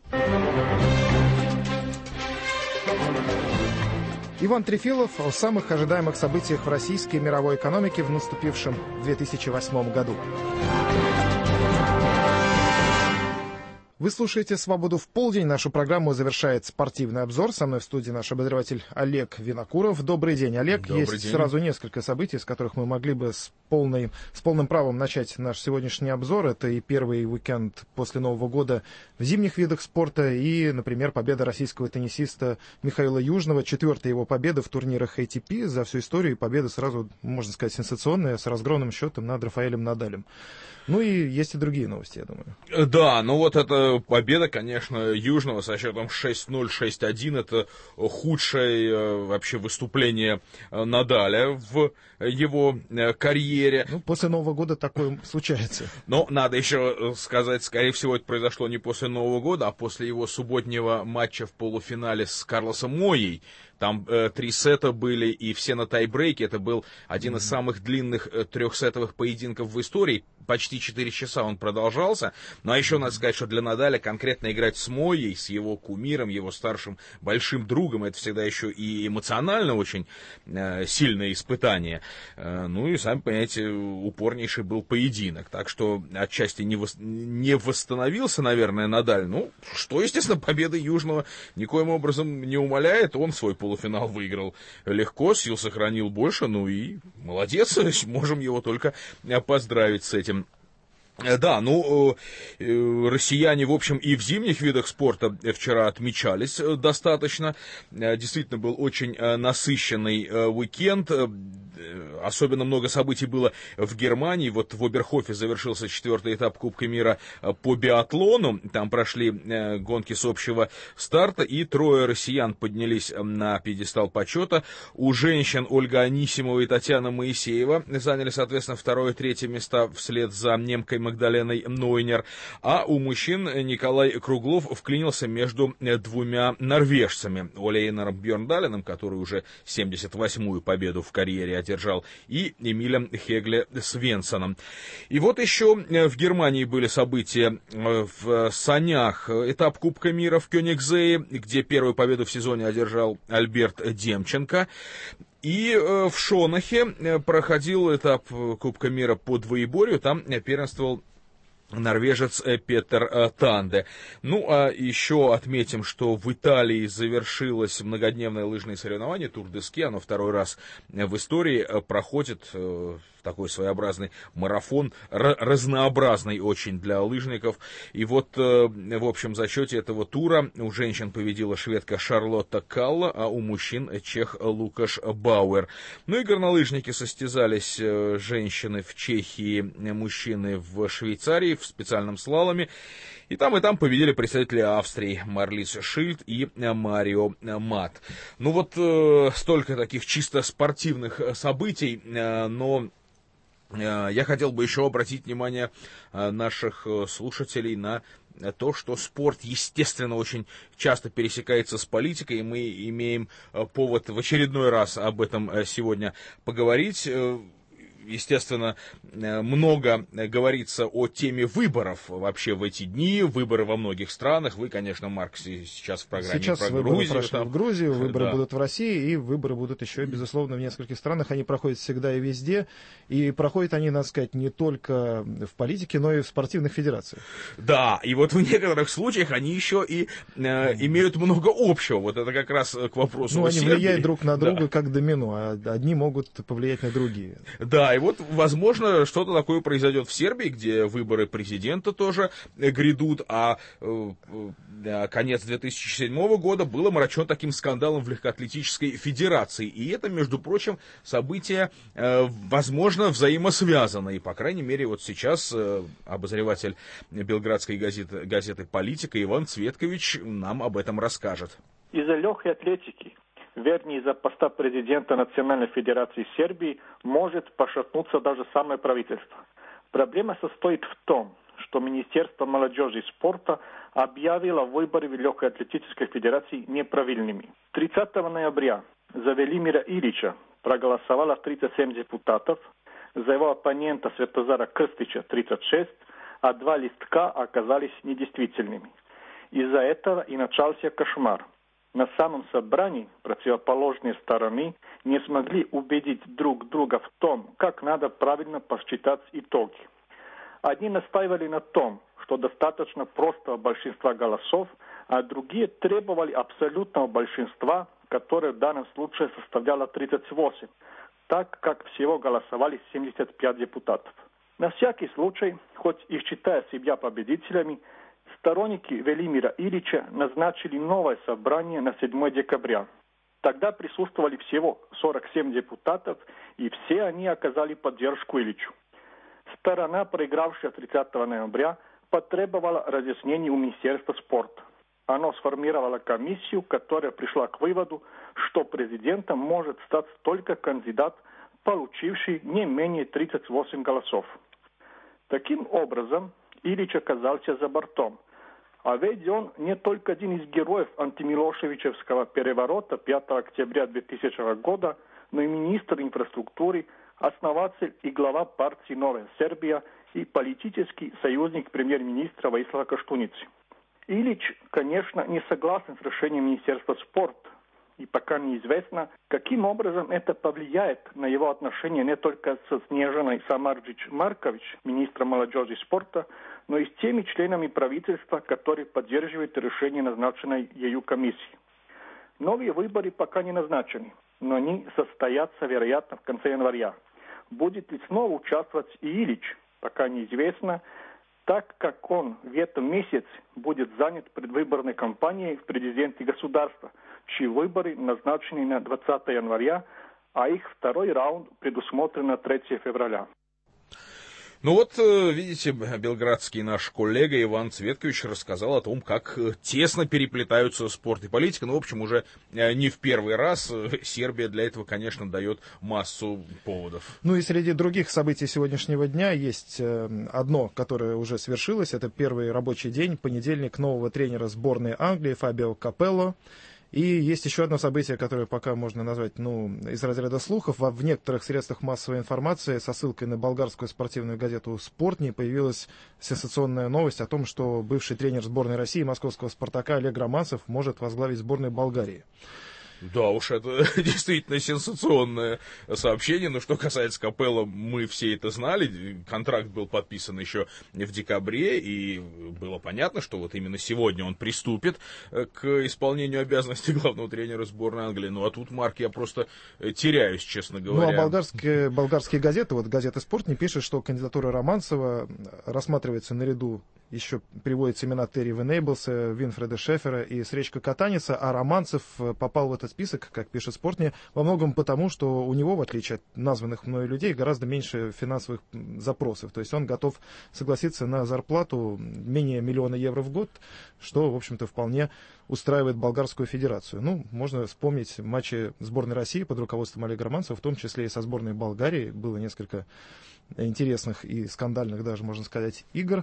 Иван Трефилов о самых ожидаемых событиях в российской и мировой экономике в наступившем 2008 году. Вы слушаете «Свободу в полдень». Нашу программу завершает спортивный обзор. Со мной в студии наш обозреватель Олег Винокуров. Добрый день, Олег. Добрый день. Сразу несколько событий, с которых мы могли бы с полным правом начать наш сегодняшний обзор. Это и первый уикенд после Нового года в зимних видах спорта, и, например, победа российского теннисиста Михаила Южного, 4-я его победа в турнирах ATP за всю историю, и победа сразу, можно сказать, сенсационная, с разгромным счетом над Рафаэлем Надалем. Ну и есть и другие новости, я думаю. Да, ну вот эта победа, конечно, Южного со счетом 6-0, 6-1, это худшее вообще выступление Надаля в его карьере. Ну, после Нового года такое случается. Но надо еще сказать, скорее всего, это произошло не после Нового года, а после его субботнего матча в полуфинале с Карлосом Мойей. там 3 сета были, и все на тайбрейке. Это был один из самых длинных 3-сетовых поединков в истории. Почти 4 часа он продолжался. Ну, а еще надо сказать, что для Надаля конкретно играть с Моей, с его кумиром, его старшим большим другом, это всегда еще и эмоционально очень сильное испытание. Ну, и, сами понимаете, упорнейший был поединок. Так что отчасти не восстановился, наверное, Надаль. Ну, что, естественно, победа Южного никоим образом не умаляет. Он свой полуфинал выиграл легко, сил сохранил больше. Ну и молодец, можем его только поздравить с этим. Да, ну, россияне, в общем, и в зимних видах спорта вчера отмечались достаточно. Действительно, был очень насыщенный уикенд. Особенно много событий было в Германии. Вот в Оберхофе завершился 4-й этап Кубка мира по биатлону. Там прошли гонки с общего старта, и 3 россиян поднялись на пьедестал почета. У женщин Ольга Анисимова и Татьяна Моисеева заняли, соответственно, 2 и 3 места вслед за немкой Магдаленой Нойнер. А у мужчин Николай Круглов вклинился между 2 норвежцами. Олейнером Бьерндалином, который уже 78-ю победу в карьере одержал, и Эмилем Хегле Свенсоном. И вот еще в Германии были события в санях. Этап Кубка мира в Кёнигсее, где первую победу в сезоне одержал Альберт Демченко. И в Шонахе проходил этап Кубка мира по двоеборью. Там первенствовал норвежец Петер Танде. Ну, а еще отметим, что в Италии завершилось многодневное лыжное соревнование Тур де Ски. Оно 2-й раз в истории проходит, такой своеобразный марафон, разнообразный очень для лыжников. И вот в общем зачете этого тура у женщин победила шведка Шарлотта Калла, а у мужчин чех Лукаш Бауэр. Ну и горнолыжники состязались, женщины в Чехии, мужчины в Швейцарии в специальном слаломе. И там победили представители Австрии Марлис Шильд и Марио Мат. Ну вот столько таких чисто спортивных событий, но я хотел бы еще обратить внимание наших слушателей на то, что спорт, естественно, очень часто пересекается с политикой, и мы имеем повод в очередной раз об этом сегодня поговорить. Естественно, много говорится о теме выборов вообще в эти дни, выборы во многих странах. Вы, конечно, Марк, сейчас в программе сейчас про выборы Грузию. Прошли в Грузию, выборы будут в России, и выборы будут еще, безусловно, в нескольких странах. Они проходят всегда и везде, и проходят они, надо сказать, не только в политике, но и в спортивных федерациях. Да, и вот в некоторых случаях они еще и имеют много общего. Вот это как раз к вопросу о Сербии. Они влияют друг на друга как домино, а одни могут повлиять на другие. Да, и вот, возможно, что-то такое произойдет в Сербии, где выборы президента тоже грядут, а конец 2007 года был омрачен таким скандалом в легкоатлетической федерации. И это, между прочим, события, возможно, взаимосвязаны. И, по крайней мере, вот сейчас обозреватель белградской газеты «Политика» Иван Цветкович нам об этом расскажет. Из-за легкой атлетики, вернее, из-за поста президента Национальной Федерации Сербии, может пошатнуться даже самое правительство. Проблема состоит в том, что Министерство молодежи и спорта объявило выборы в Легкой атлетической федерации неправильными. 30 ноября за Велимира Ilića проголосовало 37 депутатов, за его оппонента Светозара Крстича 36, а 2 листка оказались недействительными. Из-за этого и начался кошмар. На самом собрании противоположные стороны не смогли убедить друг друга в том, как надо правильно посчитать итоги. Одни настаивали на том, что достаточно простого большинства голосов, а другие требовали абсолютного большинства, которое в данном случае составляло 38, так как всего голосовали 75 депутатов. На всякий случай, хоть и считая себя победителями, сторонники Велимира Ilića назначили новое собрание на 7 декабря. Тогда присутствовали всего 47 депутатов, и все они оказали поддержку Iliću. Сторона, проигравшая 30 ноября, потребовала разъяснений у Министерства спорта. Оно сформировало комиссию, которая пришла к выводу, что президентом может стать только кандидат, получивший не менее 38 голосов. Таким образом, Ilić оказался за бортом. А ведь он не только один из героев антимилошевичевского переворота 5 октября 2000 года, но и министр инфраструктуры, основатель и глава партии «Новая Сербия» и политический союзник премьер-министра Воислава Коштуницы. Илич, конечно, не согласен с решением Министерства спорта, и пока неизвестно, каким образом это повлияет на его отношения не только со Снежаной Самарджич-Маркович, министром молодежи и спорта, но и с теми членами правительства, которые поддерживают решение назначенной ею комиссии. Новые выборы пока не назначены, но они состоятся, вероятно, в конце января. Будет ли снова участвовать и Илич, пока неизвестно, так как он в этом месяце будет занят предвыборной кампанией в президенты государства, чьи выборы назначены на 20 января, а их второй раунд предусмотрен на 3 февраля. Ну вот, видите, белградский наш коллега Иван Цветкович рассказал о том, как тесно переплетаются спорт и политика. Ну, в общем, уже не в первый раз. Сербия для этого, конечно, дает массу поводов. Ну и среди других событий сегодняшнего дня есть одно, которое уже свершилось. Это первый рабочий день, понедельник, нового тренера сборной Англии Фабио Капелло. И есть еще одно событие, которое пока можно назвать, из разряда слухов. В некоторых средствах массовой информации со ссылкой на болгарскую спортивную газету «Спортни» появилась сенсационная новость о том, что бывший тренер сборной России московского «Спартака» Олег Романцев может возглавить сборную Болгарии. Да уж, это действительно сенсационное сообщение. Но что касается Капелло, мы все это знали. Контракт был подписан еще в декабре, и было понятно, что вот именно сегодня он приступит к исполнению обязанностей главного тренера сборной Англии. Ну а тут, Марк, я просто теряюсь, честно говоря. Ну а болгарские газеты, вот газета «Спорт» не пишет, что кандидатура Романцева рассматривается наряду, еще приводятся имена Терри Венейблса, Винфреда Шефера и Сречка Катаница, а Романцев попал в этот список, как пишет «Спортни», во многом потому, что у него, в отличие от названных мною людей, гораздо меньше финансовых запросов. То есть он готов согласиться на зарплату менее 1 миллиона евро в год, что, в общем-то, вполне устраивает болгарскую федерацию. Ну, можно вспомнить матчи сборной России под руководством Олега Романцева, в том числе и со сборной Болгарии. Было несколько интересных и скандальных даже, можно сказать, игр.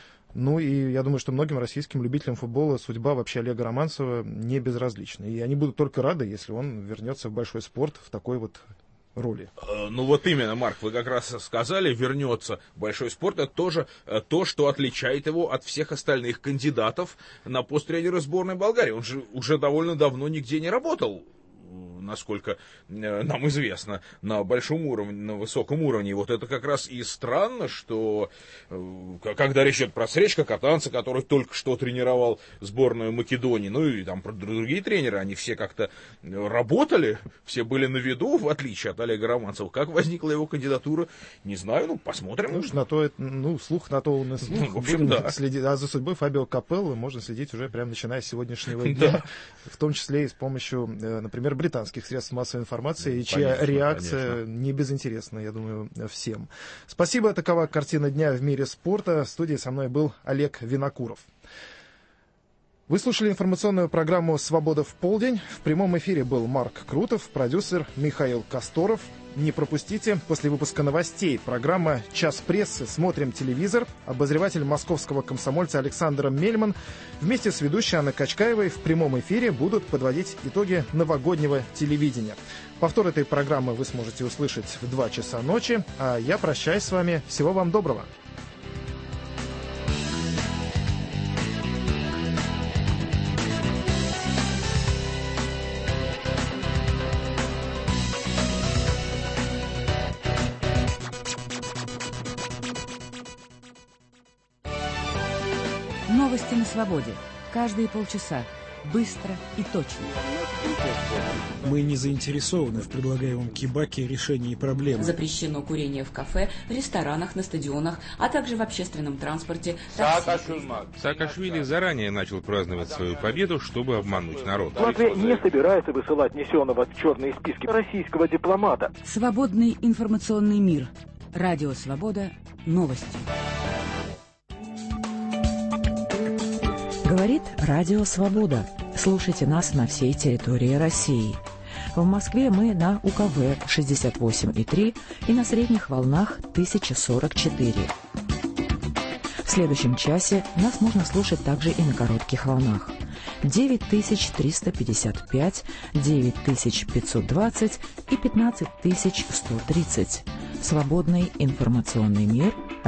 Ну и я думаю, что многим российским любителям футбола судьба вообще Олега Романцева не безразлична. И они будут только рады, если он вернется в большой спорт в такой вот роли. Ну вот именно, Марк, вы как раз сказали, вернется в большой спорт. Это тоже то, что отличает его от всех остальных кандидатов на пост тренера сборной Болгарии. Он же уже довольно давно нигде не работал, насколько нам известно, на большом уровне, на высоком уровне. И вот это как раз и странно, что когда речь идет про Сречка Катанца, который только что тренировал сборную Македонии, ну и там про другие тренеры, они все как-то работали, все были на виду, в отличие от Олега Романцева. Как возникла его кандидатура, не знаю, ну посмотрим. Ну, на то, слух на то он и слух. В общем, да. А за судьбой Фабио Капелло можно следить уже прямо начиная с сегодняшнего дня, в том числе и с помощью, например, британских средств массовой информации, чья реакция не безинтересна, я думаю, всем. Спасибо. Такова картина дня в мире спорта. В студии со мной был Олег Винокуров. Вы слушали информационную программу «Свобода в полдень». В прямом эфире был Марк Крутов, продюсер Михаил Касторов. Не пропустите, после выпуска новостей программа «Час прессы. Смотрим телевизор». Обозреватель московского комсомольца Александр Мельман вместе с ведущей Анной Качкаевой в прямом эфире будут подводить итоги новогоднего телевидения. Повтор этой программы вы сможете услышать в 2 часа ночи. А я прощаюсь с вами. Всего вам доброго. Новости на свободе. Каждые полчаса. Быстро и точно. Мы не заинтересованы в предлагаемом Кибаке решении проблем. Запрещено курение в кафе, ресторанах, на стадионах, а также в общественном транспорте. Саакашвили заранее начал праздновать свою победу, чтобы обмануть народ. Латвия не собирается высылать внесенного в черные списки российского дипломата. Свободный информационный мир. Радио Свобода. Новости. Говорит Радио Свобода. Слушайте нас на всей территории России. В Москве мы на УКВ 68,3 и на средних волнах 1044. В В следующем часе нас можно слушать также и на коротких волнах. 9355, 9520 и 15130. Свободный информационный мир